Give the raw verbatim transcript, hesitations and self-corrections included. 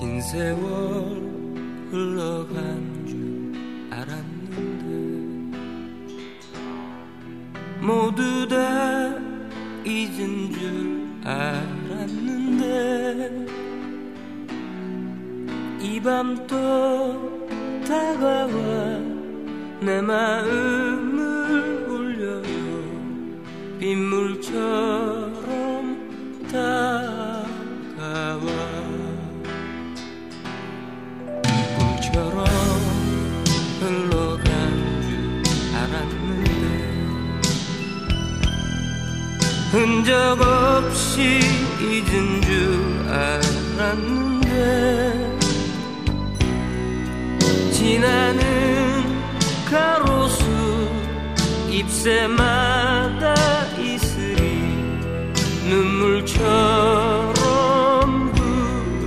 긴 세월 흘러간 줄 알았는데 모두 다 잊은 줄 알았는데 이 밤 또 다가와 내 마음을 울려요. 빗물처럼 다가와 꿈처럼 흘러간 줄 알았는데 흔적 없이 잊은 줄 알았는데 지나는 가로수 잎새마다 이슬이 눈물처럼